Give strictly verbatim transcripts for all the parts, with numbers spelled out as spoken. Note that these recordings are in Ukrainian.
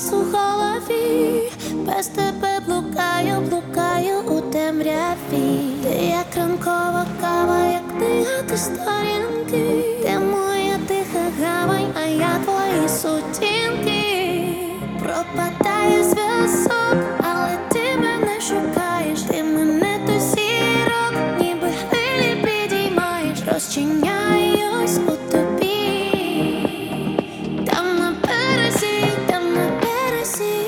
час у голові, без тебе блукаю, блукаю у темряві. Ти як ранкова кава, як книга, ти сторінки. Ти моя тиха гавань, а я твої сутінки. Пропадає зв'язок, але ти мене шукаєш. Ти мене до зірок, ніби хвилі підіймаєш. Розчиняюсь у тобі. Там на березі, там на березі,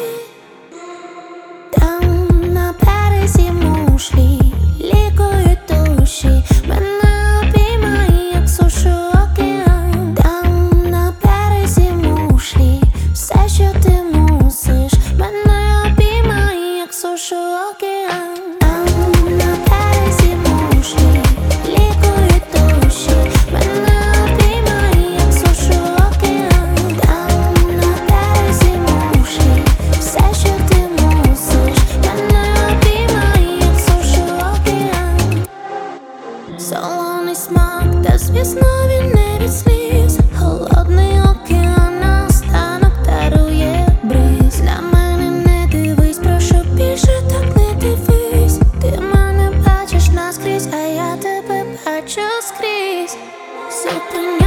там на березі мушлі лікують душі. Мене обіймає, як сушу океан. Там на березі мушлі, все, що ти мусиш. Мене обіймає, як сушу океан. Там на березі мушлі лікують душі. Мене обіймає, як сушу океан. Там на березі мушлі, все, що ти мусиш. Мене обіймає, як сушу океан. Солоний смак, та звісно він не від сліз. Холодний океан наостанок дарує бриз. На мене не дивись, прошу більше так не дивись. Ти мене бачиш наскрізь, а я тебе бачу скрізь. Зупиняй